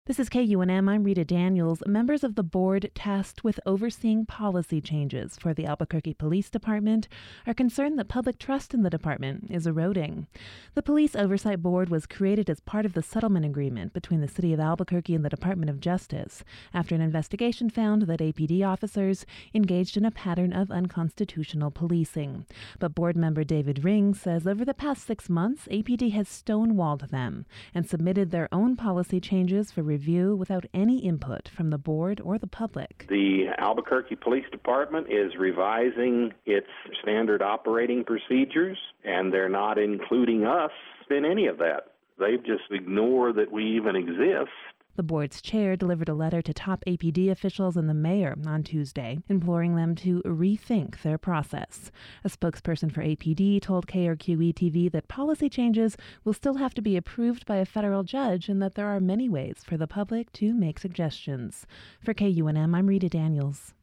This is KUNM. I'm Rita Daniels. Members of the board tasked with overseeing policy changes for the Albuquerque Police Department are concerned that public trust in the department is eroding. The Police Oversight Board was created as part of the settlement agreement between the City of Albuquerque and the Department of Justice after an investigation found that APD officers engaged in a pattern of unconstitutional policing. But board member David Ring says over the past 6 months, APD has stonewalled them and submitted their own policy changes for review without any input from the board or the public. The Albuquerque Police Department is revising its standard operating procedures, and they're not including us in any of that. They just ignore that we even exist. The board's chair delivered a letter to top APD officials and the mayor on Tuesday, imploring them to rethink their process. A spokesperson for APD told KRQE-TV that policy changes will still have to be approved by a federal judge and that there are many ways for the public to make suggestions. For KUNM, I'm Rita Daniels.